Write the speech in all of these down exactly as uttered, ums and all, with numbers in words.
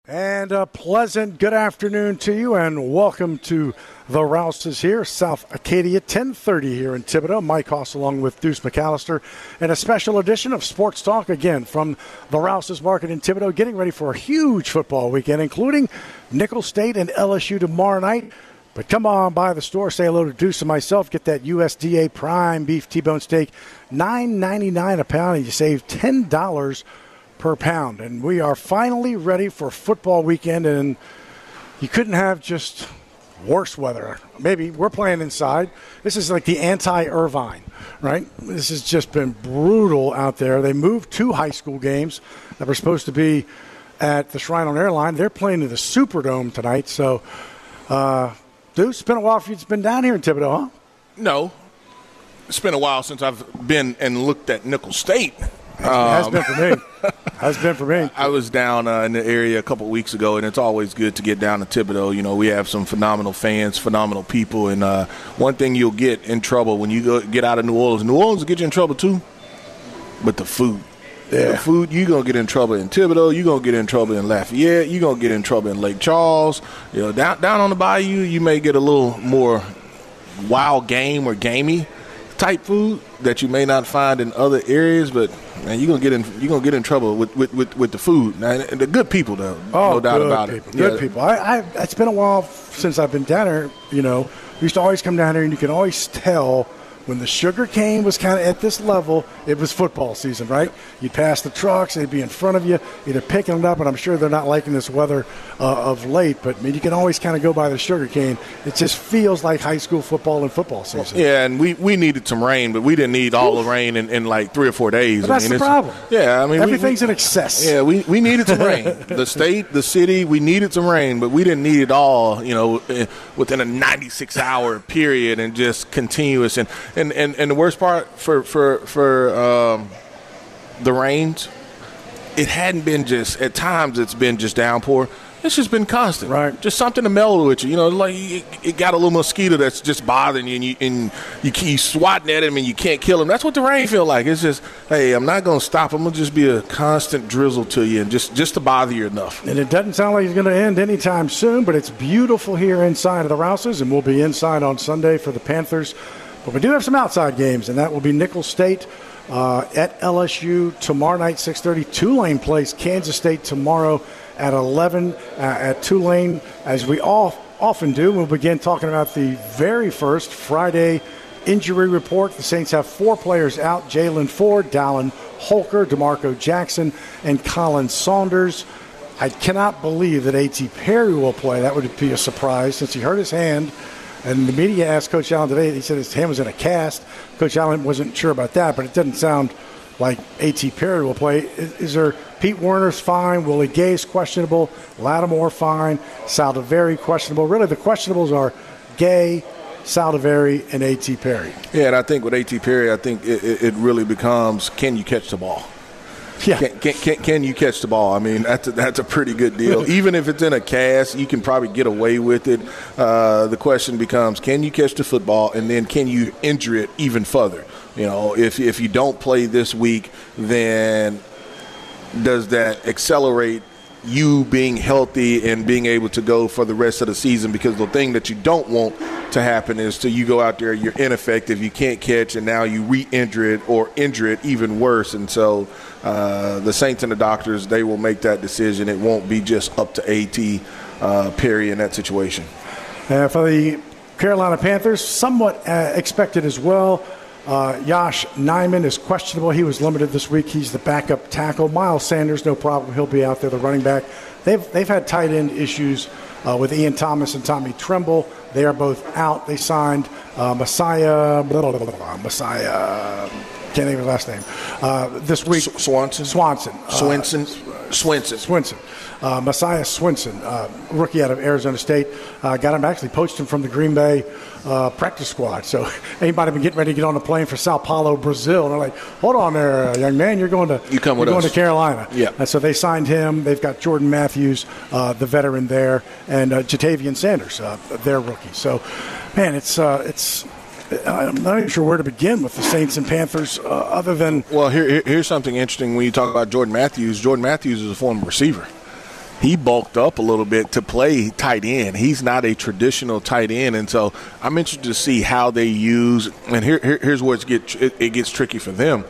And a pleasant good afternoon to you, and welcome to the Rouses here, South Acadia, ten thirty here in Thibodaux. Mike Hoss along with Deuce McAllister, and a special edition of Sports Talk, again, from the Rouses Market in Thibodaux, getting ready for a huge football weekend, including Nicholls State and L S U tomorrow night. But come on by the store, say hello to Deuce and myself, get that U S D A Prime Beef T-Bone Steak, nine ninety-nine a pound, and you save ten dollars per pound. And we are finally ready for football weekend, and you couldn't have just worse weather. Maybe we're playing inside. This is like the anti-Irvine, right? This has just been brutal out there. They moved two high school games that were supposed to be at the Shrine on Airline. They're playing in the Superdome tonight. So, uh, Deuce, it's been a while since you've been down here in Thibodaux, huh? No. It's been a while since I've been and looked at Nicholls State. It has um, been for me. Has been for me. I was down uh, in the area a couple of weeks ago, and it's always good to get down to Thibodaux. You know, we have some phenomenal fans, phenomenal people, and uh, one thing you'll get in trouble when you go get out of New Orleans, New Orleans will get you in trouble too, but the food. Yeah. The food, you're going to get in trouble in Thibodaux, you're going to get in trouble in Lafayette, you're going to get in trouble in Lake Charles. You know, down, down on the bayou, you may get a little more wild game or gamey type food that you may not find in other areas, but man, you're gonna get in you're gonna get in trouble with, with, with, with the food. Now, and the good people though, oh, no doubt about people, it. Good yeah. people. I, I it's been a while since I've been down here. You know, we used to always come down here, and you can always tell when the sugar cane was kind of at this level, it was football season, right? You'd pass the trucks, they'd be in front of you, either picking it up, and I'm sure they're not liking this weather uh, of late, but I mean, you can always kind of go by the sugar cane. It just feels like high school football and football season. Yeah, and we, we needed some rain, but we didn't need all Oof. the rain in, in like three or four days. But that's I mean, the problem. Yeah, I mean, everything's we, we, in excess. Yeah, we, we needed some rain. The state, the city, we needed some rain, but we didn't need it all, you know, within a ninety-six hour period and just continuous. And, and, and, and the worst part for for for um, the rains, it hadn't been just at times. It's been just downpour. It's just been constant, right? Just something to mellow with you. You know, like it, it got a little mosquito that's just bothering you, and you and you keep swatting at him, and you can't kill him. That's what the rain feel like. It's just, hey, I'm not gonna stop. I'm gonna just be a constant drizzle to you, and just just to bother you enough. And it doesn't sound like it's gonna end anytime soon. But it's beautiful here inside of the Rouses, and we'll be inside on Sunday for the Panthers. But we do have some outside games, and that will be Nicholls State uh, at L S U tomorrow night, six thirty. Tulane plays Kansas State tomorrow at eleven uh, at Tulane. As we all often do, we'll begin talking about the very first Friday injury report. The Saints have four players out: Jalen Ford, Dallin Holker, DeMarco Jackson, and Colin Saunders. I cannot believe that A T Perry will play. That would be a surprise since he hurt his hand. And the media asked Coach Allen today, he said his hand was in a cast. Coach Allen wasn't sure about that, but it doesn't sound like A T Perry will play. Is, is there Pete Werner's fine, Willie Gay's questionable, Lattimore fine, Saldivari questionable. Really, the questionables are Gay, Saldivari, and A T Perry. Yeah, and I think with A T Perry, I think it, it really becomes, can you catch the ball? Yeah. Can, can, can, can you catch the ball? I mean, that's a, that's a pretty good deal. Even if it's in a cast, you can probably get away with it. Uh, the question becomes, can you catch the football, and then can you injure it even further? You know, if if you don't play this week, then does that accelerate you being healthy and being able to go for the rest of the season? Because the thing that you don't want to happen is to you go out there, you're ineffective, you can't catch, and now you re-injure it or injure it even worse. And so uh, the Saints and the doctors, they will make that decision. It won't be just up to A T Uh, Perry in that situation. Uh, for the Carolina Panthers, somewhat uh, expected as well. Uh, Josh Nijman is questionable. He was limited this week. He's the backup tackle. Miles Sanders, no problem. He'll be out there, the running back. They've they've had tight end issues uh, with Ian Thomas and Tommy Tremble. They are both out. They signed uh, Messiah, blah, blah, blah, blah, Messiah, can't think of his last name, uh, this week. S- Swanson? Swanson. Swinson? Uh, Swinson. Swinson. Uh, Messiah Swinson, uh, rookie out of Arizona State. Uh, got him, actually poached him from the Green Bay uh, practice squad. So he might have been getting ready to get on a plane for Sao Paulo, Brazil. And they're like, hold on there, young man, you're going to, you come with you're us. going to Carolina. Yeah. And so they signed him. They've got Jordan Matthews, uh, the veteran there, and uh, Jatavian Sanders, uh, their rookie. So, man, it's uh, it's. I'm not even sure where to begin with the Saints and Panthers uh, other than. Well, here, here, here's something interesting when you talk about Jordan Matthews. Jordan Matthews is a former receiver. he bulked up a little bit to play tight end. He's not a traditional tight end, and so I'm interested to see how they use. And here, here here's where it gets it, it gets tricky for them.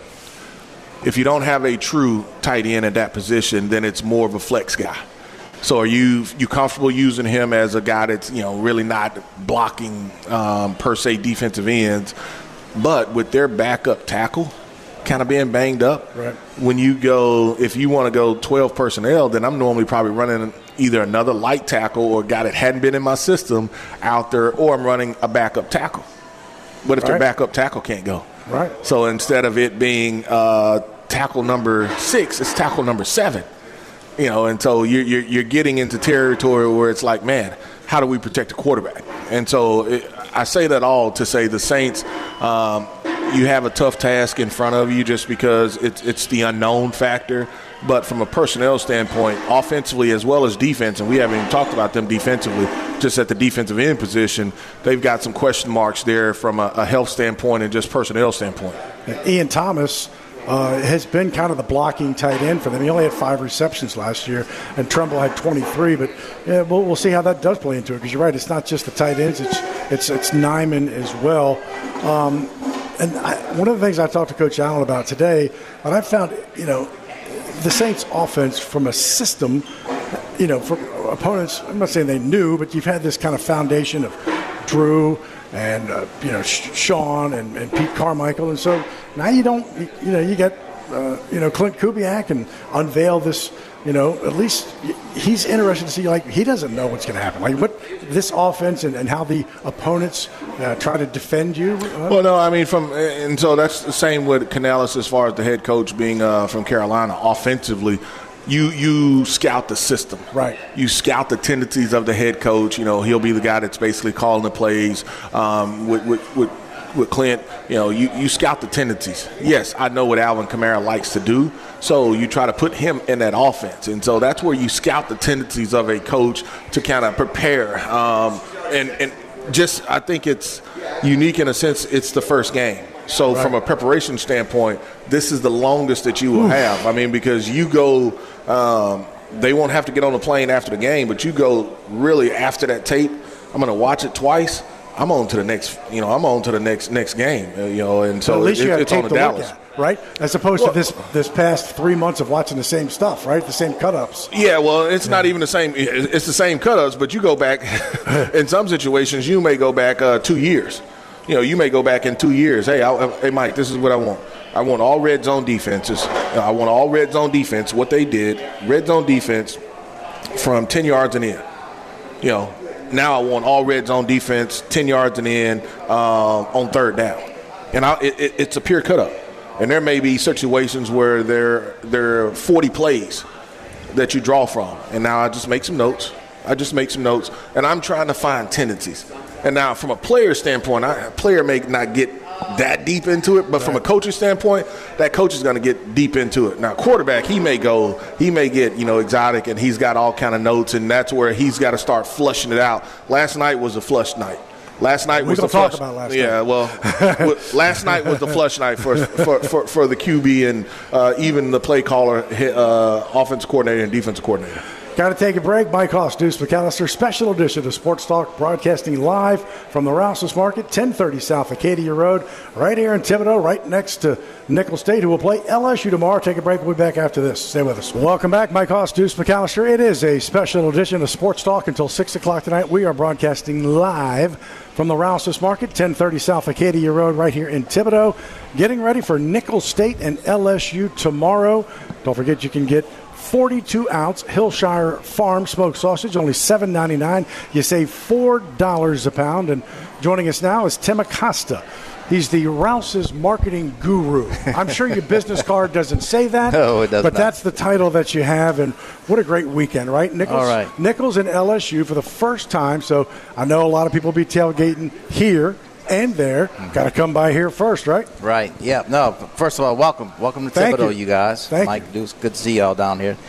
If you don't have a true tight end at that position, then it's more of a flex guy. So are you you comfortable using him as a guy that's, you know, really not blocking um, per se defensive ends, but with their backup tackle kind of being banged up, right. When you go, if you want to go twelve personnel, then I'm normally probably running either another light tackle or a guy that hadn't been in my system out there, or I'm running a backup tackle. What if right. their backup tackle can't go? Right. So instead of it being uh, tackle number six, it's tackle number seven. You know, and so you're, you're, you're getting into territory where it's like, man, how do we protect the quarterback? And so it, I say that all to say the Saints, um, you have a tough task in front of you just because it's, it's the unknown factor. But from a personnel standpoint, offensively as well as defense, and we haven't even talked about them defensively, just at the defensive end position, they've got some question marks there from a, a health standpoint and just personnel standpoint. Ian Thomas Uh, has been kind of the blocking tight end for them. He only had five receptions last year, and Trumbull had twenty-three. But yeah, we'll, we'll see how that does play into it, because you're right, it's not just the tight ends, it's it's it's Nyman as well. Um, and I, one of the things I talked to Coach Allen about today, and I found, you know, the Saints' offense from a system, you know, for opponents, I'm not saying they knew, but you've had this kind of foundation of Drew and, uh, you know, Sean and, and Pete Carmichael. And so now you don't, you, you know, you get, uh, you know, Clint Kubiak and unveil this, you know, at least he's interested to see, like, he doesn't know what's going to happen. Like, what this offense and, and how the opponents uh, try to defend you. Uh, well, no, I mean, from, and so that's the same with Canales as far as the head coach being uh, from Carolina offensively. You you scout the system. Right. You scout the tendencies of the head coach. You know, he'll be the guy that's basically calling the plays. Um, with, with, with, with Clint, you know, you, you scout the tendencies. Yes, I know what Alvin Kamara likes to do, so you try to put him in that offense. And so that's where you scout the tendencies of a coach to kind of prepare. Um, and, and just I think it's unique in a sense it's the first game. So right. From a preparation standpoint, this is the longest that you will Oof. have. I mean, because you go um, – they won't have to get on the plane after the game, but you go really after that tape, I'm going to watch it twice. I'm on to the next – you know, I'm on to the next next game, you know, and so well, at least it, you have it's tape on the to Dallas. Look at, right? As opposed well, to this this past three months of watching the same stuff, right? The same cut-ups. Yeah, well, it's yeah. not even the same – it's the same cut-ups, but you go back – in some situations, you may go back uh, two years. You know, you may go back in two years. Hey, I, hey, Mike, this is what I want. I want all red zone defenses. I want all red zone defense. What they did, red zone defense from ten yards and in. You know, now I want all red zone defense, ten yards and in um, on third down. And I, it, it's a pure cut up. And there may be situations where there there are forty plays that you draw from. And now I just make some notes. I just make some notes, and I'm trying to find tendencies. And now, from a player standpoint, I, a player may not get that deep into it, but right. from a coach's standpoint, that coach is going to get deep into it. Now, quarterback, he may go, he may get, you know, exotic, and he's got all kind of notes, and that's where he's got to start flushing it out. Last night was a flush night. Last night was the flush. Talk about last yeah, night. well, last night was the flush night for for, for, for the Q B and uh, even the play caller, uh, offensive coordinator and defensive coordinator. Got to take a break. Mike Hoss, Deuce McAllister, special edition of Sports Talk, broadcasting live from the Rouse's Market, ten thirty South Acadia Road, right here in Thibodaux, right next to Nicholls State, who will play L S U tomorrow. Take a break. We'll be back after this. Stay with us. Welcome back. Mike Hoss, Deuce McAllister. It is a special edition of Sports Talk until six o'clock tonight. We are broadcasting live from the Rouse's Market, ten thirty South Acadia Road, right here in Thibodaux. Getting ready for Nicholls State and L S U tomorrow. Don't forget you can get forty-two ounce Hillshire Farm smoked sausage, only seven ninety-nine. You save four dollars a pound. And joining us now is Tim Acosta. He's the Rouse's marketing guru. I'm sure your business card doesn't say that. No, it does But not. that's the title that you have. And what a great weekend, right? Nicholls, All right. Nicholls and L S U for the first time. So I know a lot of people will be tailgating here and there. Mm-hmm. Got to come by here first, right? Right. Yeah. No, first of all, welcome. Welcome to Thank Thibodaux, you. you guys. Thank Mike, you. Deuce, good to see y'all down here.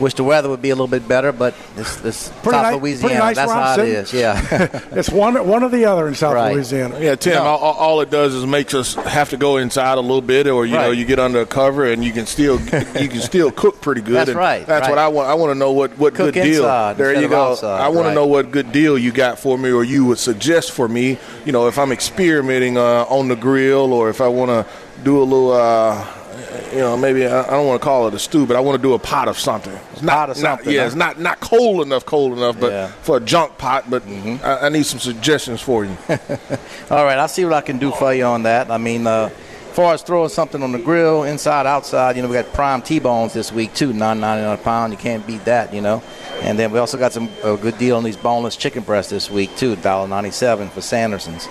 Wish the weather would be a little bit better, but this, this South ni- Louisiana, nice that's how sitting. it is. Yeah, it's one one or the other in South Right. Louisiana. Yeah, Tim. No. All, all it does is makes us have to go inside a little bit, or you Right. know, you get under a cover and you can still you can still cook pretty good. That's and right, That's right. what I want. I want to know what, what Cook good deal. inside There instead you of go. outside, I want right. to know what good deal you got for me, or you would suggest for me. You know, if I'm experimenting uh, on the grill, or if I want to do a little. Uh, You know, maybe I I don't want to call it a stew, but I want to do a pot of something. It's not, Pot of not- something, yeah, huh? it's not not cold enough, cold enough, but Yeah. for a junk pot. But I, I need some suggestions for you. All right, I'll see what I can do for you on that. I mean, uh, as far as throwing something on the grill, inside, outside, you know, we got prime T-bones this week, too, nine ninety-nine a pound. You can't beat that, you know. And then we also got some a good deal on these boneless chicken breasts this week, too, one dollar ninety-seven for Sanderson's.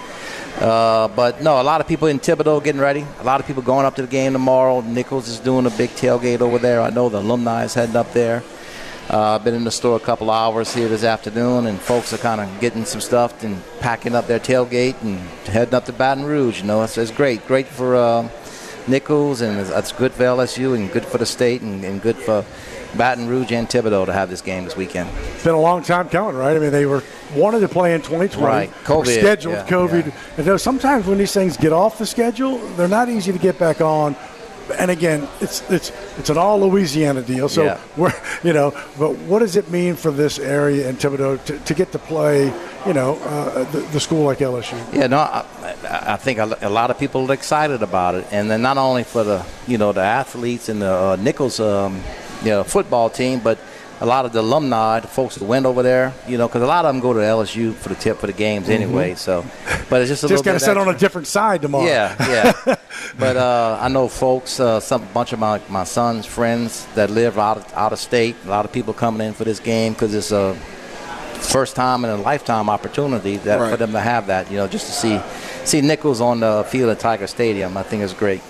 Uh, but, no, a lot of people in Thibodaux getting ready. A lot of people going up to the game tomorrow. Nichols is doing a big tailgate over there. I know the alumni is heading up there. Uh, I've been in the store a couple hours here this afternoon, and folks are kind of getting some stuff and packing up their tailgate and heading up to Baton Rouge. You know, it's, it's great. Great for uh, Nichols, and it's, it's good for L S U and good for the state and, and good for Baton Rouge and Thibodaux to have this game this weekend. It's been a long time coming, right? I mean, they were wanted to play in twenty twenty. Right. COVID, Were scheduled yeah, COVID. yeah. And you know, sometimes when these things get off the schedule, they're not easy to get back on. And again, it's it's it's an all Louisiana deal. So Yeah. we're you know, but what does it mean for this area in Thibodaux to, to get to play, you know, uh, the, the school like L S U? Yeah, no, I, I think a a lot of people are excited about it, and then not only for the you know the athletes and the uh, Nichols um, you know, football team, but a lot of the alumni, the folks that went over there, you know, because a lot of them go to L S U for the tip for the games anyway. So, but it's just a Just little got to bit sit on a extra. different side tomorrow. Yeah, yeah. But uh, I know folks, uh, some bunch of my, my son's friends that live out of, out of state. A lot of people coming in for this game because it's a first time in a lifetime opportunity that Right. for them to have that. You know, just to see see Nichols on the field at Tiger Stadium, I think is great.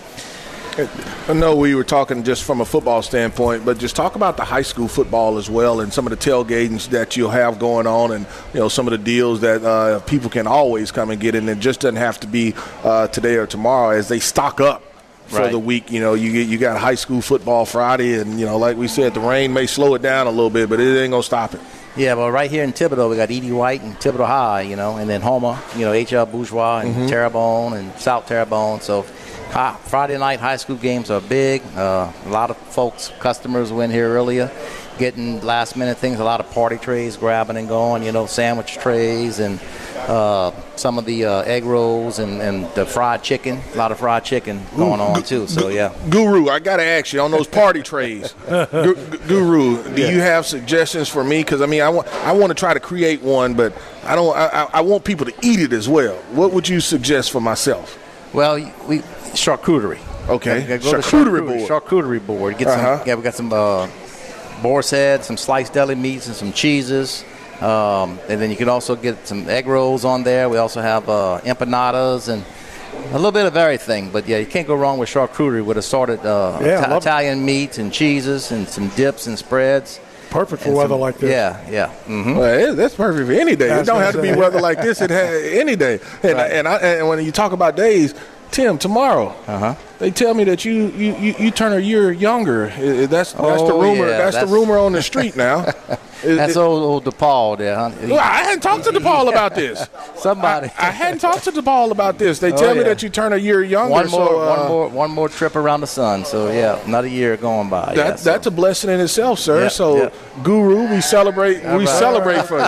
I know we were talking just from a football standpoint, but just talk about the high school football as well, and some of the tailgatings that you'll have going on, and you know some of the deals that uh, people can always come and get in. It just doesn't have to be uh, today or tomorrow as they stock up for Right. the week. You know, you get you got high school football Friday, and you know, like we said, the rain may slow it down a little bit, but it ain't gonna stop it. Yeah, well, right here in Thibodaux, we got Edie White and Thibodaux High, you know, and then Homer, you know, H L Bourgeois and Terrebonne and South Terrebonne. So hi, Friday night high school games are big. Uh, a lot of folks, customers went here earlier, getting last-minute things, a lot of party trays grabbing and going, you know, sandwich trays and uh, some of the uh, egg rolls and, and the fried chicken, a lot of fried chicken going on, too. So, yeah. Guru, I got to ask you on those party trays. Gu- Gu- Guru, do you have suggestions for me? Because I mean, I want I want to try to create one, but I don't. I, I- I want people to eat it as well. What would you suggest for myself? Well, we charcuterie. Okay. Yeah, go to Charcuterie charcuterie board. Charcuterie board. Get Uh-huh. some. Yeah, we got some uh, boar's head, some sliced deli meats, and some cheeses. Um, and then you can also get some egg rolls on there. We also have uh, empanadas and a little bit of everything. But yeah, you can't go wrong with charcuterie with assorted uh, Yeah, I Ita- love- Italian meats and cheeses and some dips and spreads. Perfect for And weather some- like this. Yeah, yeah. hmm Well, it- that's perfect for any day. That's It don't what have to I'm be saying. weather like this. It ha- any day. And Right. and, I, and when you talk about days, Tim, tomorrow. Uh-huh. They tell me that you you, you, you turn a year younger. I- I- That's that's the Oh, rumor. yeah, that's, that's- the rumor on the street now. It- That's it- old, old DePaul there, huh? Well, I hadn't talked to DePaul about this. Somebody. I, I hadn't talked to DePaul about this. They tell me yeah. that you turn a year younger. One more, so, uh, one more, one more trip around the sun. So yeah, another year going by. That, yeah, so. That's a blessing in itself, sir. Yeah, so, yeah. Guru, we celebrate. we right. celebrate for you.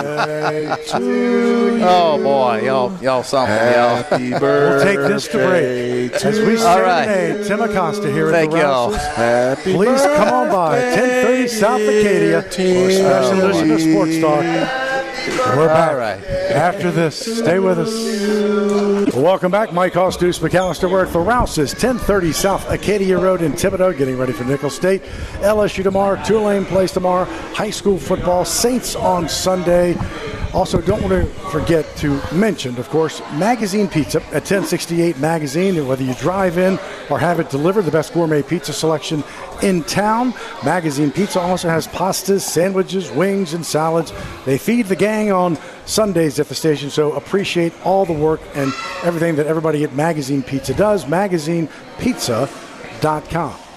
Oh boy, y'all, y'all something, y'all. Happy We'll birthday. take this to break. As we All right. serenade Tim Acosta here Thank at the y'all. Rouses. Happy Please come on by ten thirty South Acadia for a special edition of Sports Talk. We're back All right. after this. Stay with us. Welcome back. Mike Hoss, Deuce McAllister. We're at the Rouses, ten thirty South Acadia Road in Thibodaux, getting ready for Nicholls State. L S U tomorrow, Tulane plays tomorrow, high school football, Saints on Sunday. Also, don't want to forget to mention, of course, Magazine Pizza at ten sixty-eight Magazine. And whether you drive in or have it delivered, the best gourmet pizza selection in town. Magazine Pizza also has pastas, sandwiches, wings, and salads. They feed the gang on Sundays at the station, so appreciate all the work and everything that everybody at Magazine Pizza does. magazine pizza dot com.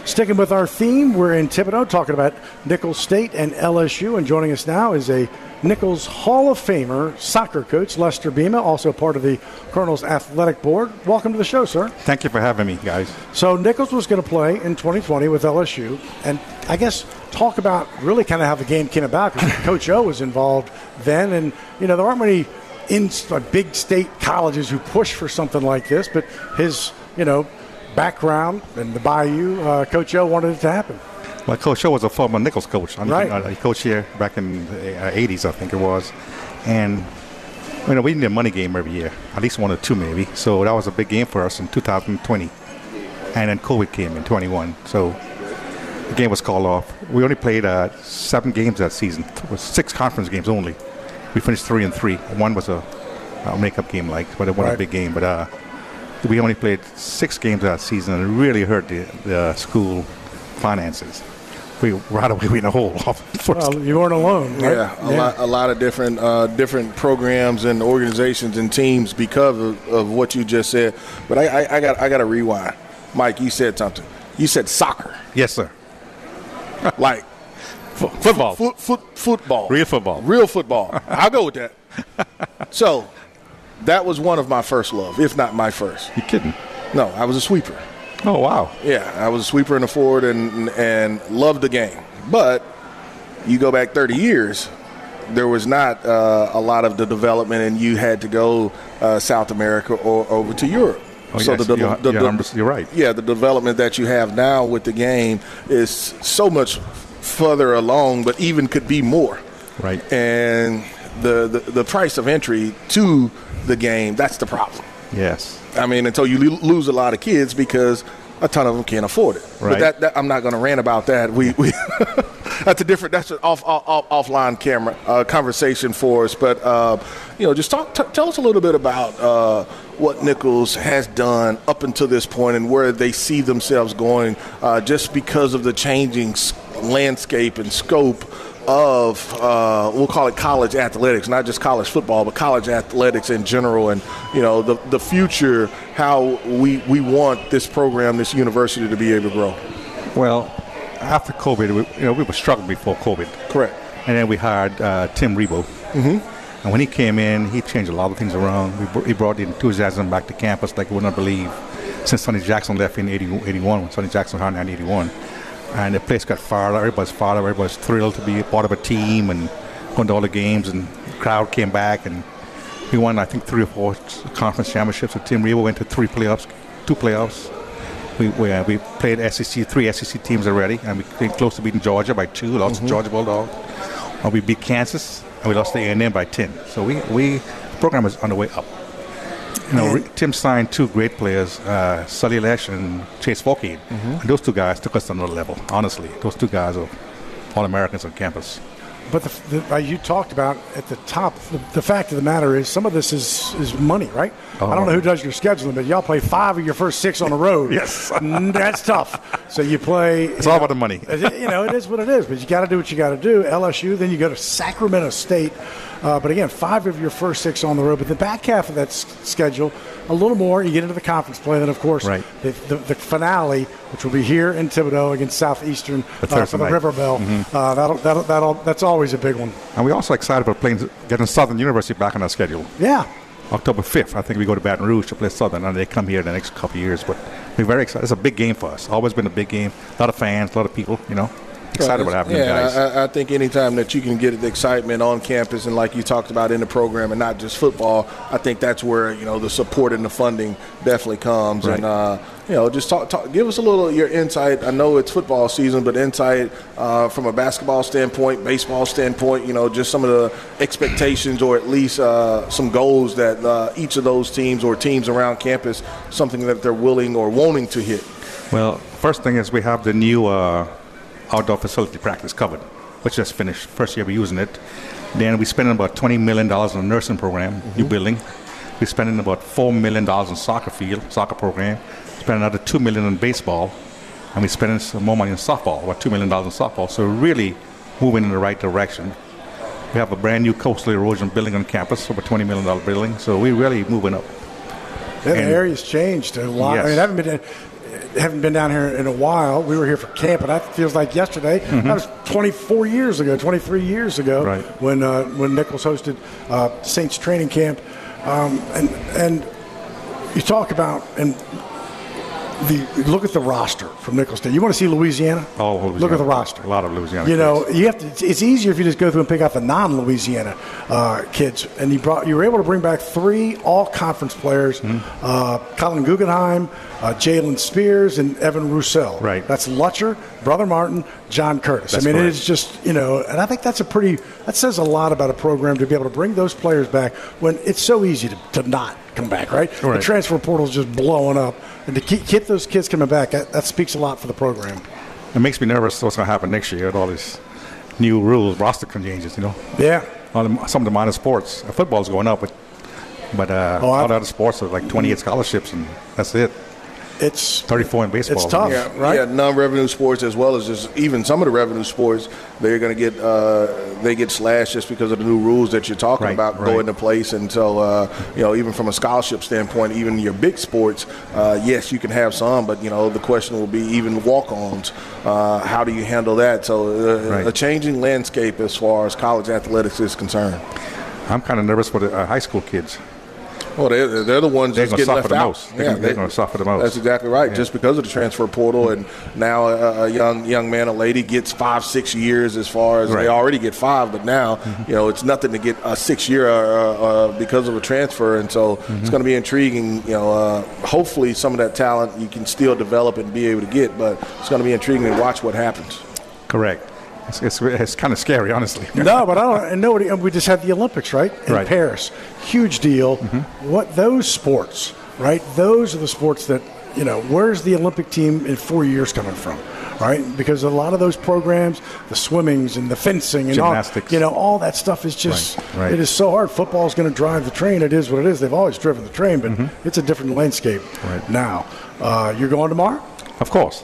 Sticking with our theme, we're in Thibodaux talking about Nicholls State and L S U, and joining us now is a Nicholls Hall of Famer soccer coach, Lester Bima, also part of the Colonel's Athletic Board. Welcome to the show, sir. Thank you for having me, guys. So Nicholls was going to play in twenty twenty with L S U, and I guess talk about really kind of how the game came about, because Coach O was involved then, and, you know, there aren't many in uh, big state colleges who push for something like this, but his, you know, background and the Bayou, uh, Coach O wanted it to happen. Well, Coach O was a former Nicholls coach. I'm, right. I, I coached here back in the uh, eighties, I think it was. And, you know, we needed a money game every year, at least one or two maybe. So that was a big game for us in two thousand twenty. And then COVID came in twenty-one. So the game was called off. We only played uh, seven games that season. It was six conference games only. We finished three and three. One was a, a makeup game, like, but it wasn't right. a big game. But uh, we only played six games that season, and it really hurt the, the school finances. We right away we in a hole. Well, you weren't alone, right? Yeah, a, yeah. Lot, a lot of different uh, different programs and organizations and teams because of, of what you just said. But I, I, I got I got to rewind. Mike, you said something. You said soccer. Yes, sir. Like F- football. Foot, foot, football. Real football. Real football. I'll go with that. So that was one of my first love, if not my first. You kidding? No, I was a sweeper. Oh, wow. Yeah, I was a sweeper in the forward and and loved the game. But you go back thirty years, there was not uh, a lot of the development, and you had to go uh, South America or over to Europe. Oh, so yes, the, the, you're, the, you're, the, you're right. Yeah, the development that you have now with the game is so much further along, but even could be more. Right. And the, the, the price of entry to the game, that's the problem. Yes. I mean, until you lo- lose a lot of kids because a ton of them can't afford it. Right. But that, that I'm not going to rant about that. We, we that's a different, that's an off, off, offline camera uh, conversation for us. But uh, you know, just talk, t- tell us a little bit about uh, what Nicholls has done up until this point and where they see themselves going, uh, just because of the changing landscape and scope of, uh, we'll call it college athletics, not just college football, but college athletics in general, and, you know, the the future, how we, we want this program, this university to be able to grow. Well, after COVID, we, you know, we were struggling before COVID. Correct. And then we hired uh, Tim Rebo. Mm-hmm. And when he came in, he changed a lot of things around. We br- he brought the enthusiasm back to campus like you would not believe. Since Sonny Jackson left in eighty, eighty-one, when Sonny Jackson hired in eighty-one. And the place got fired up. Everybody's fired up. Everybody's thrilled to be a part of a team and going to all the games. And the crowd came back. And we won, I think, three or four conference championships with Tim Rebo. Went to three playoffs, two playoffs. We we, uh, we played S E C, three S E C teams already. And we came close to beating Georgia by two. Lost mm-hmm. to Georgia Bulldogs. And we beat Kansas. And we lost to A and M by ten. So we, we the program is on the way up. You know, Re- Tim signed two great players, uh, Sully Lesh and Chase Folkade. Mm-hmm. And those two guys took us to another level, honestly. Those two guys are All-Americans on campus. But the, the, uh, you talked about at the top, the, the fact of the matter is some of this is, is money, right? Oh. I don't know who does your scheduling, but y'all play five of your first six on the road. Yes. That's tough. So you play. It's all know, about the money. You know, it is what it is, but you got to do what you got to do. L S U, then you go to Sacramento State. Uh, but again, five of your first six on the road. But the back half of that s- schedule, a little more. You get into the conference play. Then, of course, right. the, the, the finale, which will be here in Thibodaux against Southeastern uh, for the River Bell. Mm-hmm. Uh, that'll, that'll, that'll, that's always a big one. And we're also excited about playing, getting Southern University back on our schedule. Yeah. October fifth, I think we go to Baton Rouge to play Southern, and they come here in the next couple of years. But we're very excited. It's a big game for us. Always been a big game. A lot of fans, a lot of people, you know. Excited about having yeah, guys. I, I think anytime that you can get the excitement on campus and like you talked about in the program and not just football, I think that's where, you know, the support and the funding definitely comes. Right. And, uh, you know, just talk, talk, give us a little your insight. I know it's football season, but insight uh, from a basketball standpoint, baseball standpoint, you know, just some of the expectations or at least uh, some goals that uh, each of those teams or teams around campus, something that they're willing or wanting to hit. Well, first thing is we have the new uh, outdoor facility practice covered, which just finished. First year we're using it. Then we're spending about twenty million dollars on a nursing program, mm-hmm. new building. We're spending about four million dollars on soccer field, soccer program. Spending another two million dollars on baseball. And we're spending some more money on softball, about two million dollars on softball. So we're really moving in the right direction. We have a brand new coastal erosion building on campus, over twenty million dollars building. So we're really moving up. Yeah, the area's changed a lot. Yes. I mean, I haven't been haven't been down here in a while. We were here for camp, and that feels like yesterday. Mm-hmm. That was twenty-four years ago, twenty-three years ago, right. when uh, when Nicholls hosted uh, Saints training camp. Um, and and you talk about and the look at the roster from Nicholls State. You want to see Louisiana? Oh, Louisiana. Look at the roster. A lot of Louisiana. You kids. know, you have to. It's easier if you just go through and pick out the non-Louisiana uh, kids. And you brought, you were able to bring back three all-conference players: mm-hmm. uh, Colin Guggenheim, uh, Jalen Spears, and Evan Roussel. Right. That's Lutcher, Brother Martin, John Curtis. That's I mean, correct. it's just, you know, and I think that's a pretty. That says a lot about a program to be able to bring those players back when it's so easy to, to not come back. Right. Right. The transfer portal is just blowing up, and to keep, keep those kids coming back, that, that speaks a lot for the program. It makes me nervous what's going to happen next year with all these new rules, roster changes, you know. Yeah. All the, some of the minor sports. Uh, football's going up, but, but uh, oh, all the other sports are like twenty-eight scholarships, and that's it. It's thirty-four in baseball. It's tough, yeah, right? Yeah, non-revenue sports as well as just even some of the revenue sports, they're going to get uh, they get slashed just because of the new rules that you're talking right, about right. go into place. And so, uh, you know, even from a scholarship standpoint, even your big sports, uh, yes, you can have some, but you know, the question will be even walk-ons. Uh, how do you handle that? So, uh, right. a changing landscape as far as college athletics is concerned. I'm kind of nervous for the uh, high school kids. Well, they're, they're the ones they're that's getting left the out. Most. They're yeah, gonna, they're going to suffer the most. That's exactly right. Yeah. Just because of the transfer portal, and now a, a young young man, a lady gets five, six years as far as right. they already get five, but now mm-hmm. you know it's nothing to get a six year uh, uh, because of a transfer, and so mm-hmm. it's going to be intriguing. You know, uh, hopefully some of that talent you can still develop and be able to get, but it's going to be intriguing to watch what happens. Correct. It's, it's, it's kind of scary, honestly. No, but I don't. And nobody. We just had the Olympics, right? In right. Paris, huge deal. Mm-hmm. What those sports, right? Those are the sports that you know. Where's the Olympic team in four years coming from, right? Because a lot of those programs, the swimmings and the fencing and gymnastics, all, you know, all that stuff is just. Right. Right. It is so hard. Football is going to drive the train. It is what it is. They've always driven the train, but mm-hmm. it's a different landscape right. now. Uh, you're going tomorrow? Of course.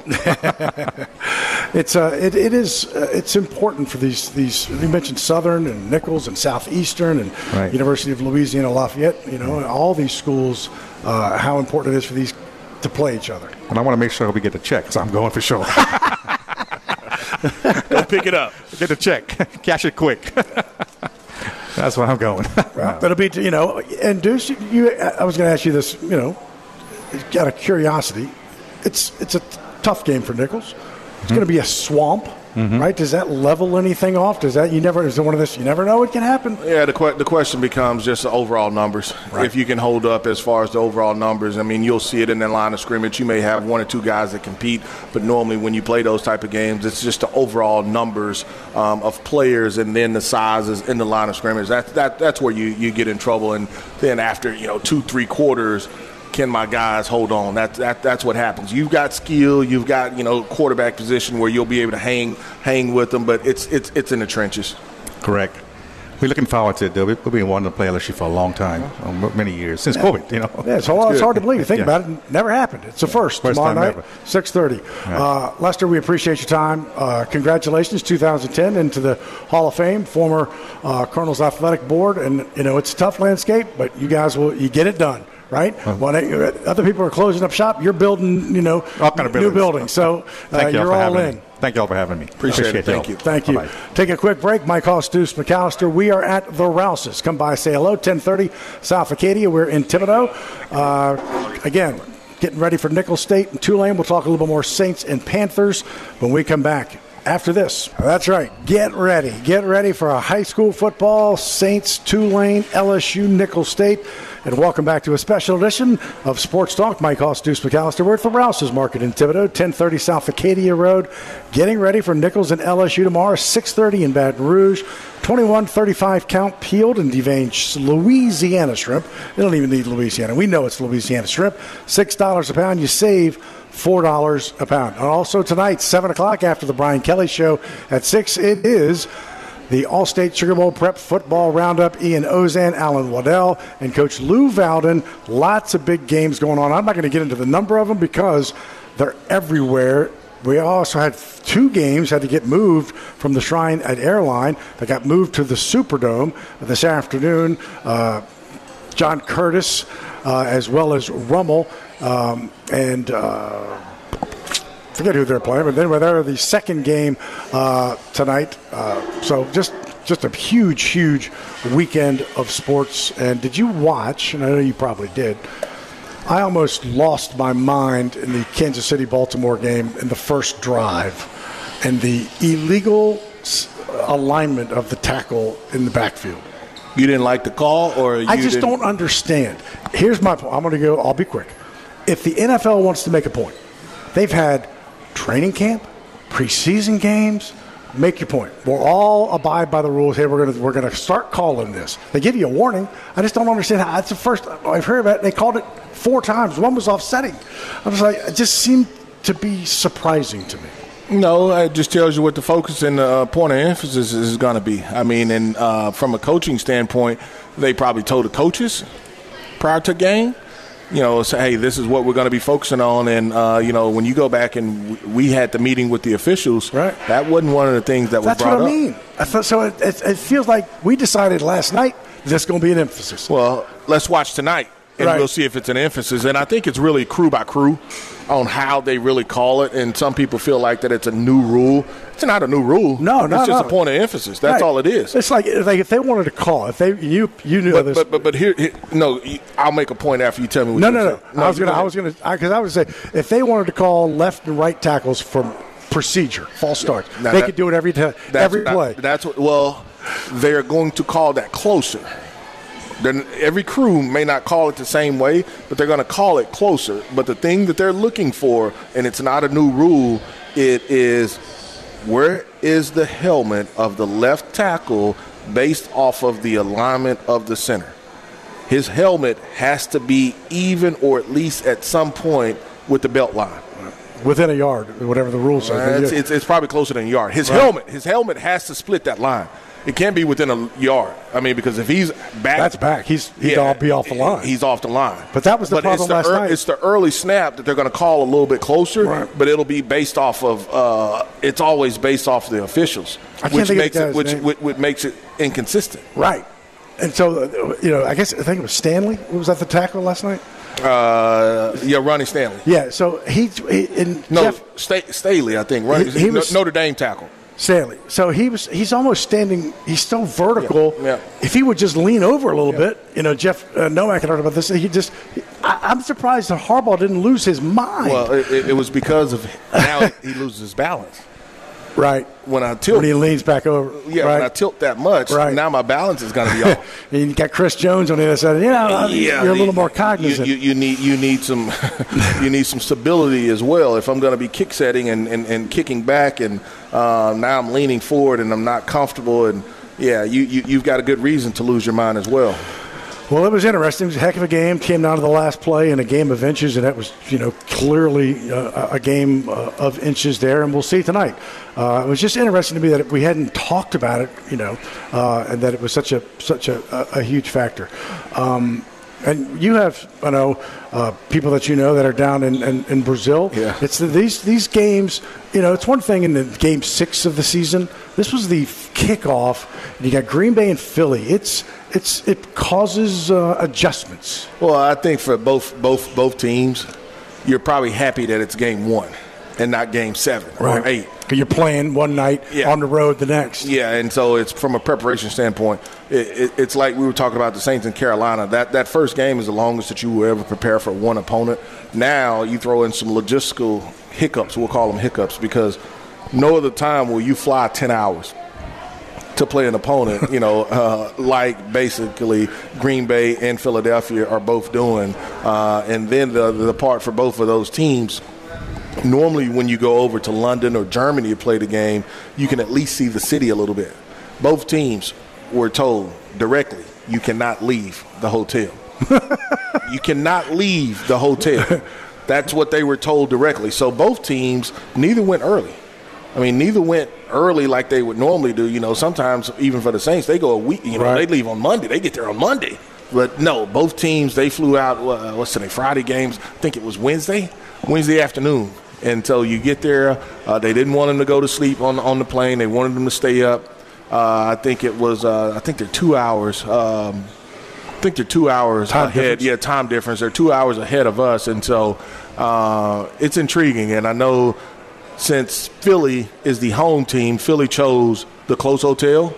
It's uh, it, it is uh, it's important for these these. You mentioned Southern and Nicholls and Southeastern and right. University of Louisiana Lafayette. You know, all these schools. Uh, how important it is for these to play each other. And I want to make sure we get the check, so I'm going for sure. Go pick it up. Get the check. Cash it quick. That's where I'm going. Right. But it'll be you know. And Deuce, you. I was going to ask you this. You know, out of curiosity. It's it's a t- tough game for Nicholls. It's mm-hmm. going to be a swamp, mm-hmm. right? Does that level anything off? Does that you never? Is it one of this? You never know what can happen. Yeah, the que- the question becomes just the overall numbers. Right. If you can hold up as far as the overall numbers, I mean, you'll see it in the line of scrimmage. You may have one or two guys that compete, but normally when you play those type of games, it's just the overall numbers um, of players and then the sizes in the line of scrimmage. That that that's where you you get in trouble. And then after you know two three quarters. Can my guys hold on? That, that that's what happens. You've got skill, you've got you know quarterback position where you'll be able to hang hang with them, but it's it's it's in the trenches. Correct. We're looking forward to it, though. We've been wanting to play L S U for a long time, um, many years since COVID. You know, yeah, it's hard, it's hard to believe. You think yeah. about it, it never happened. It's the first, first tomorrow time night, six thirty. Right. Uh, Lester, we appreciate your time. Uh, congratulations, two thousand ten into the Hall of Fame, former uh, Colonel's Athletic Board, and you know it's a tough landscape, but you guys will you get it done. Right? Uh-huh. When other people are closing up shop, you're building, you know, all kind of new buildings. So uh, you you're all in. Me. Thank you all for having me. Appreciate, Appreciate it. Thank you. Thank you. Bye-bye. Take a quick break. Mike Hoss, Deuce McAllister. We are at the Rouses. Come by, say hello. ten thirty South Acadia. We're in Thibodaux. Uh, again, getting ready for Nicholls State and Tulane. We'll talk a little bit more Saints and Panthers when we come back. After this. That's right. Get ready. Get ready for a high school football, Saints, Tulane, L S U, Nicholls State. And welcome back to a special edition of Sports Talk. Mike Hoss, Deuce McAllister. We're at the Rouses Market in Thibodaux, ten thirty South Acadia Road. Getting ready for Nicholls and L S U tomorrow, six thirty in Baton Rouge. twenty-one thirty-five count peeled and deveined Louisiana shrimp. They don't even need Louisiana. We know it's Louisiana shrimp. six dollars a pound. You save four dollars a pound. And also tonight, seven o'clock after the Brian Kelly Show at six, it is the All-State Sugar Bowl Prep Football Roundup. Ian Ozan, Alan Waddell, and Coach Lou Valden. Lots of big games going on. I'm not going to get into the number of them because they're everywhere. We also had two games had to get moved from the Shrine at Airline. They got moved to the Superdome this afternoon. Uh, John Curtis, uh, as well as Rummel, um, and uh, forget who they're playing, but anyway, they're the second game uh, tonight. Uh, so just just a huge, huge weekend of sports. And did you watch, and I know you probably did, I almost lost my mind in the Kansas City-Baltimore game in the first drive and the illegal alignment of the tackle in the backfield. You didn't like the call, or you I just didn't... don't understand. Here's my point. I'm going to go. I'll be quick. If the N F L wants to make a point, they've had training camp, preseason games. Make your point. We'll all abide by the rules. Hey, we're going to we're going to start calling this. They give you a warning. I just don't understand how. That's the first I've heard about it. They called it four times. One was offsetting. I was like, it just seemed to be surprising to me. No, it just tells you what the focus and the uh, point of emphasis is going to be. I mean, and uh, from a coaching standpoint, they probably told the coaches prior to game, you know, say, hey, this is what we're going to be focusing on. And, uh, you know, when you go back and we had the meeting with the officials, right. that wasn't one of the things that was That's brought up. That's what I mean. I thought, so it, it, it feels like we decided last night that's going to be an emphasis. Well, let's watch tonight. And right. we'll see if it's an emphasis. And I think it's really crew by crew on how they really call it. And some people feel like that it's a new rule. It's not a new rule. No, no, It's just no. a point of emphasis. That's right. all it is. It's like, it's like if they wanted to call, if they you you knew but, this. But, but but here, here no, I'll make a point after you tell me what no, you're no, saying. no, no. I was gonna, I was gonna, because I, I would say if they wanted to call left and right tackles for procedure, false starts, now they that, could do it every time, every that, play. That's what. Well, they're going to call that closer. Then every crew may not call it the same way, but they're going to call it closer. But the thing that they're looking for, and it's not a new rule, it is where is the helmet of the left tackle based off of the alignment of the center. His helmet has to be even or at least at some point with the belt line. Within a yard, whatever the rule says. Uh, it's, it's, it's probably closer than a yard. His right. helmet, his helmet has to split that line. It can't be within a yard. I mean, because if he's back, that's back. He's he'd yeah, all be off the line. He's off the line. But that was the but problem it's the last er, night. It's the early snap that they're going to call a little bit closer, right. but it'll be based off of. Uh, it's always based off the officials, I can't which think makes of the it which, name. which, which makes it inconsistent. Right. And so, you know, I guess I think it was Stanley. Was that the tackle last night? Uh, yeah, Ronnie Stanley. Yeah. So he, he and no Jeff, Sta- Staley, I think. Ronnie, he, he was Notre Dame tackle. Stanley. So he was. He's almost standing. He's still vertical. Yeah, yeah. If he would just lean over a little yeah. bit, you know, Jeff uh, Nowak had heard about this. He just. I, I'm surprised that Harbaugh didn't lose his mind. Well, it, it was because of now he loses his balance. Right. When I tilt, when he leans back over. Yeah. Right. When I tilt that much, right. now my balance is going to be off. And you got Chris Jones on the other side. You know, yeah, you're a little more cognizant. You, you, you need you need some you need some stability as well. If I'm going to be kick setting and, and, and kicking back, and uh, now I'm leaning forward and I'm not comfortable, and yeah, you, you you've got a good reason to lose your mind as well. Well, it was interesting. It was a heck of a game. Came down to the last play in a game of inches, and that was, you know, clearly uh, a game uh, of inches there, and we'll see tonight. Uh, it was just interesting to me that we hadn't talked about it, you know, uh, and that it was such a such a, a, a huge factor. Um, and you have, I know, uh, people that you know that are down in, in, in Brazil. Yeah. It's the, these these games. You know, it's one thing in the game six of the season. This was the kickoff, and you got Green Bay and Philly. It's it's it causes uh, adjustments. Well, I think for both both both teams, you're probably happy that it's game one and not game seven right. or eight. You're playing one night yeah. on the road the next. Yeah, and so it's from a preparation standpoint. It, it, it's like we were talking about the Saints in Carolina. That that first game is the longest that you will ever prepare for one opponent. Now you throw in some logistical hiccups. We'll call them hiccups because no other time will you fly ten hours to play an opponent, you know, uh, like basically Green Bay and Philadelphia are both doing. Uh, and then the, the part for both of those teams, normally when you go over to London or Germany to play the game, you can at least see the city a little bit. Both teams were told directly, you cannot leave the hotel. You cannot leave the hotel. That's what they were told directly. So both teams, neither went early. I mean, neither went early like they would normally do. You know, sometimes even for the Saints, they go a week. You know, right. they leave on Monday. They get there on Monday. But no, both teams, they flew out, uh, what's today, Friday games. I think it was Wednesday, Wednesday afternoon. And so you get there. Uh, they didn't want them to go to sleep on, on the plane. They wanted them to stay up. Uh, I think it was, uh, I think they're two hours. Um, I think they're two hours time ahead. Difference. Yeah, time difference. They're two hours ahead of us. And so uh, it's intriguing. And I know since Philly is the home team, Philly chose the close hotel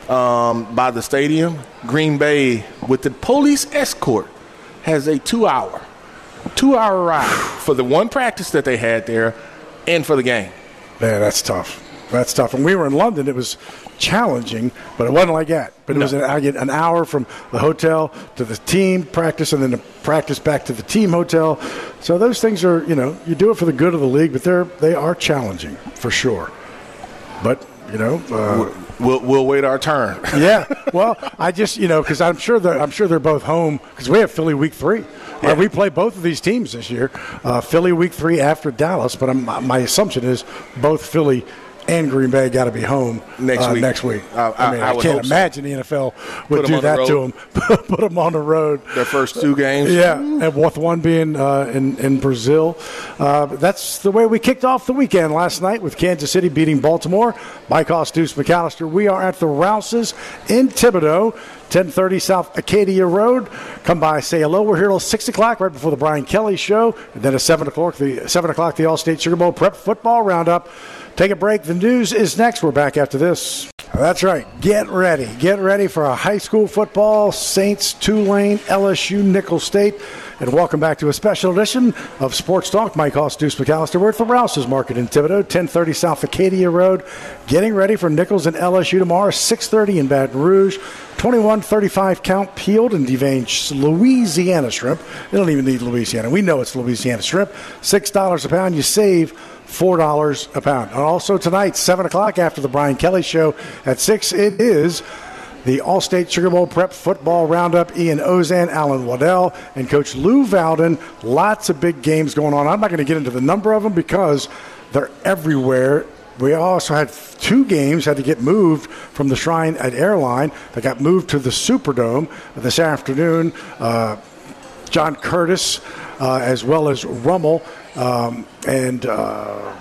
um, by the stadium. Green Bay, with the police escort, has a two-hour, two-hour ride for the one practice that they had there and for the game. Man, that's tough. That's tough. And we were in London. It was challenging, but it wasn't like that. But it No. was an, I get an hour from the hotel to the team practice and then the practice back to the team hotel. So those things are, you know, you do it for the good of the league, but they're they are challenging for sure. But, you know, uh, We'll, we'll wait our turn. yeah. Well, I just, you know, because I'm sure they're I'm sure they're both home because we have Philly week three. Yeah. Uh, we play both of these teams this year. Uh, Philly week three after Dallas, but I'm, my assumption is both Philly and Green Bay got to be home Next uh, week. Next week. I- I, mean, I- I, I would can't hope so. imagine the N F L would Put 'em do on the that to road. them. Put them on the road. Their first two games. Yeah, and with one being uh, in, in Brazil. Uh, that's the way we kicked off the weekend last night with Kansas City beating Baltimore. Mike Hoss, Deuce McAllister. We are at the Rouses in Thibodaux, ten thirty South Acadia Road. Come by, say hello. We're here till six o'clock, right before the Brian Kelly Show. And then at seven o'clock, the seven o'clock, the All-State Sugar Bowl Prep Football Roundup. Take a break. The news is next. We're back after this. That's right. Get ready. Get ready for a high school football. Saints, Tulane, L S U, Nicholls State. And welcome back to a special edition of Sports Talk. Mike Hoss, Deuce McAllister. We're at the Rouse's Market in Thibodaux, ten thirty South Acadia Road. Getting ready for Nicholls and L S U tomorrow, six thirty in Baton Rouge. twenty-one thirty-five count peeled and deveined Louisiana shrimp. They don't even need Louisiana. We know it's Louisiana shrimp. six dollars a pound. You save four dollars a pound. And also tonight, seven o'clock after the Brian Kelly Show at six, it is the All-State Sugar Bowl Prep Football Roundup. Ian Ozan, Alan Waddell, and Coach Lou Valden. Lots of big games going on. I'm not going to get into the number of them because they're everywhere. We also had two games had to get moved from the Shrine at Airline. They got moved to the Superdome this afternoon. Uh, John Curtis, uh, as well as Rummel, um, and uh,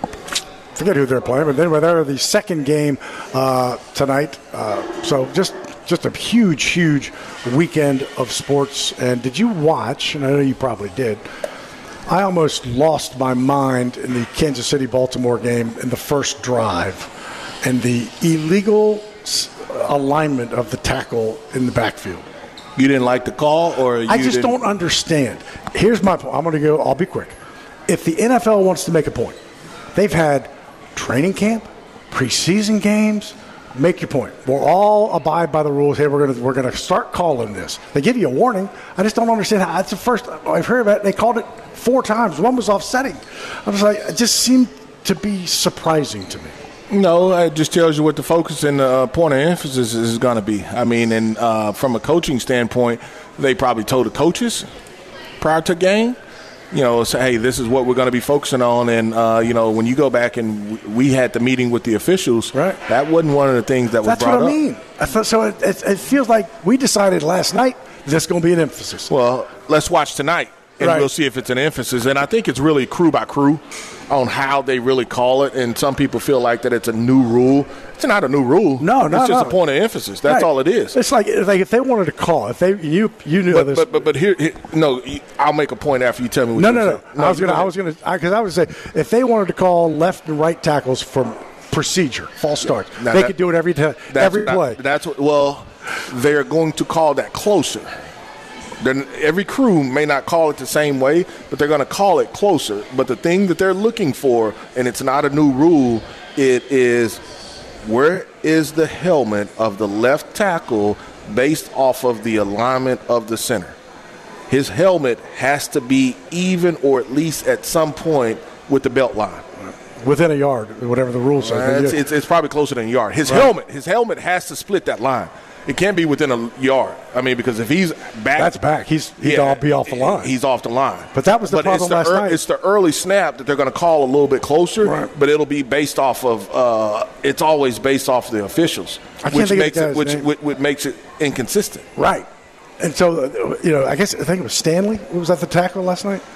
forget who they're playing, but then they're the second game uh, tonight. Uh, so just just a huge, huge weekend of sports. And did you watch, and I know you probably did, I almost lost my mind in the Kansas City-Baltimore game in the first drive and the illegal s- alignment of the tackle in the backfield. You didn't like the call, or you I just didn't? don't understand. Here's my point. I'm going to go, I'll be quick. If the N F L wants to make a point, they've had training camp, preseason games. Make your point. We'll all abide by the rules. Hey, we're going to we're going to start calling this. They give you a warning. I just don't understand how. That's the first I've heard about it. They called it four times. One was offsetting. I was like, it just seemed to be surprising to me. No, it just tells you what the focus and the uh, point of emphasis is going to be. I mean, and uh, from a coaching standpoint, they probably told the coaches prior to game, you know, say, hey, this is what we're going to be focusing on. And, uh, you know, when you go back and w- we had the meeting with the officials, right. that wasn't one of the things that was That's brought what I up. mean. I thought, so it, it, it feels like we decided last night that's going to be an emphasis. Well, let's watch tonight, and Right. we'll see if it's an emphasis. And I think it's really crew by crew on how they really call it. And some people feel like that it's a new rule. It's not a new rule. No, no, It's just no. a point of emphasis. That's Right. all it is. It's like, it's like if they wanted to call, if they you you knew But, this. but, but, but here, here, no, you- I'll make a point after you tell me what no, you're no, no, saying. I was you gonna, go I ahead. was gonna, because I, would say if they wanted to call left and right tackles for procedure, false starts, Now they that- could do it every t- That's- every that- play. That's what. Well, they're going to call that closer. Then every crew may not call it the same way, but they're going to call it closer. But the thing that they're looking for, and it's not a new rule, it is where is the helmet of the left tackle based off of the alignment of the center. His helmet has to be even or at least at some point with the belt line. Within a yard, whatever the rules Uh, say. it's, it's, it's probably closer than a yard. His Right. helmet, his helmet has to split that line. It can't be within a yard. I mean, because if he's back, That's back. He's he'd yeah, all be off the line. He's off the line. But that was the But problem it's the last ear- night. It's the early snap that they're going to call a little bit closer, Right. but it'll be based off of. Uh, it's always based off the officials, I can't which think of makes the it guy's which, name. which, which makes it inconsistent. Right. And so, uh, you know, I guess I think it was Stanley. Was that the tackle last night?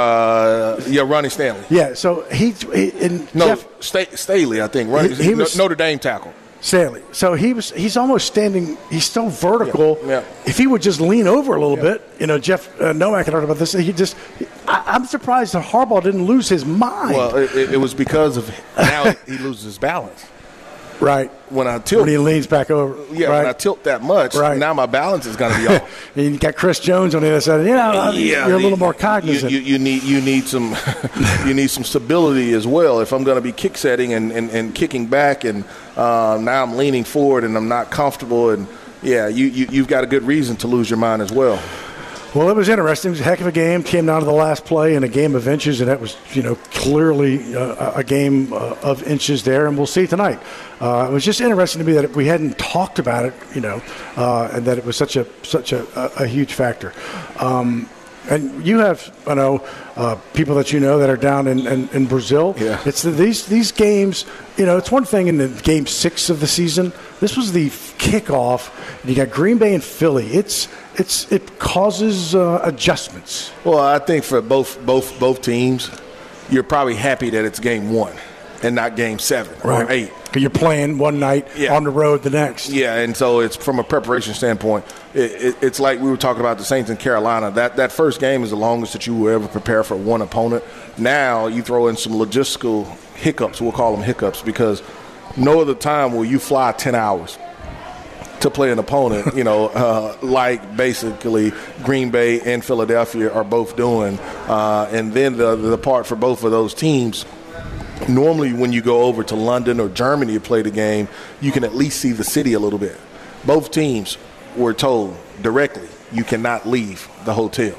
Uh, yeah, Ronnie Stanley. Yeah. So he, he and No, Jeff Sta- Staley, I think. Ronnie, He- he was- Notre Dame tackle. Stanley. So he was. He's almost standing. He's still vertical. Yeah, yeah. If he would just lean over a little bit, you know, Jeff uh, Nowak had heard about this. He just I, I'm surprised that Harbaugh didn't lose his mind. Well, it, it was because of now he loses his balance. Right. When I tilt, when he leans back over. Yeah, right. when I tilt that much, right. now my balance is going to be off. And you got Chris Jones on the other side. You know, yeah, you're a little more cognizant. You, you, you need you need some you need some stability as well. If I'm going to be kick setting and, and, and kicking back, and uh, now I'm leaning forward and I'm not comfortable, and yeah, you, you you've got a good reason to lose your mind as well. Well, it was interesting. It was a heck of a game. Came down to the last play in a game of inches, and that was, you know, clearly uh, a game uh, of inches there, and we'll see tonight. Uh, it was just interesting to me that we hadn't talked about it, you know, uh, and that it was such a such a, a, a huge factor. Um, and you have, I know, uh, people that you know that are down in, in, in Brazil. Yeah. It's the, these these games. You know, it's one thing in the game six of the season. This was the kickoff, and you got Green Bay and Philly. It's it's it causes uh, adjustments. Well, I think for both both both teams, you're probably happy that it's game one and not game seven right. or eight. Because you're playing one night yeah. on the road the next. Yeah, and so it's from a preparation standpoint, it, it, it's like we were talking about the Saints in Carolina. That that first game is the longest that you will ever prepare for one opponent. Now you throw in some logistical hiccups. We'll call them hiccups because no other time will you fly ten hours to play an opponent, you know, uh, like basically Green Bay and Philadelphia are both doing. Uh, and then the, the part for both of those teams, normally when you go over to London or Germany to play the game, you can at least see the city a little bit. Both teams were told directly, you cannot leave the hotel.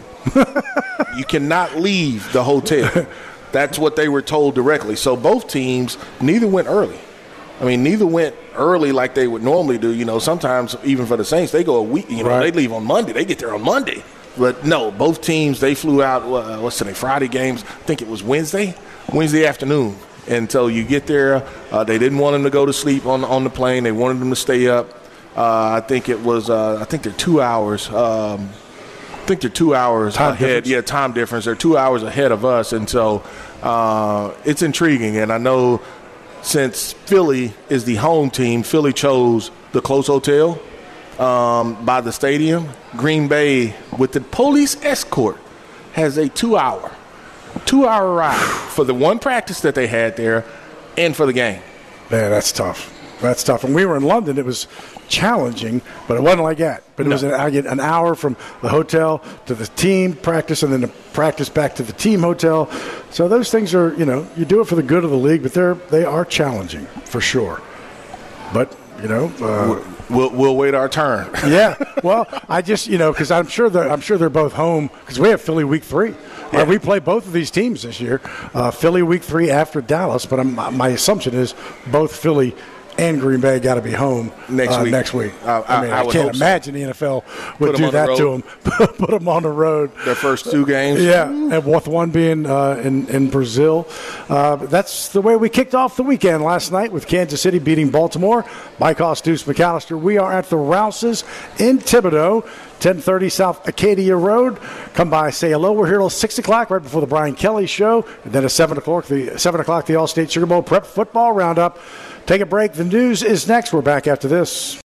You cannot leave the hotel. That's what they were told directly. So both teams, neither went early. I mean, neither went early like they would normally do. You know, sometimes even for the Saints, they go a week. You know, right. they leave on Monday. They get there on Monday. But no, both teams, they flew out, uh, what's today, Friday games. I think it was Wednesday, Wednesday afternoon. And so you get there. Uh, they didn't want them to go to sleep on, on the plane. They wanted them to stay up. Uh, I think it was, uh, I think they're two hours. Um, I think they're two hours time ahead. Difference. Yeah, time difference. They're two hours ahead of us. And so uh, it's intriguing. And I know since Philly is the home team, Philly chose the close hotel um, by the stadium. Green Bay, with the police escort, has a two-hour, two-hour ride for the one practice that they had there and for the game. Man, that's tough. That's tough. And we were in London. It was challenging, but it wasn't like that. But it No. was an, I get an hour from the hotel to the team practice and then the practice back to the team hotel. So those things are, you know, you do it for the good of the league, but they're they are challenging for sure. But, you know, uh, We'll, we'll wait our turn. yeah. Well, I just, you know, because I'm sure they're I'm sure they're both home because we have Philly week three. Yeah. Uh, we play both of these teams this year. Uh, Philly week three after Dallas, but I'm, my assumption is both Philly and Green Bay got to be home Next uh, week. Next week. I- I, mean, I- I, I would can't hope so. imagine the N F L would Put 'em do on the that to road. them. Put them on the road. Their first two games. Yeah, and with one being uh, in, in Brazil. Uh, that's the way we kicked off the weekend last night with Kansas City beating Baltimore. Mike Hoss, Deuce McAllister. We are at the Rouses in Thibodaux, ten thirty South Acadia Road. Come by, say hello. We're here till six o'clock, right before the Brian Kelly Show. And then at seven o'clock, the seven o'clock, the All-State Sugar Bowl Prep Football Roundup. Take a break. The news is next. We're back after this.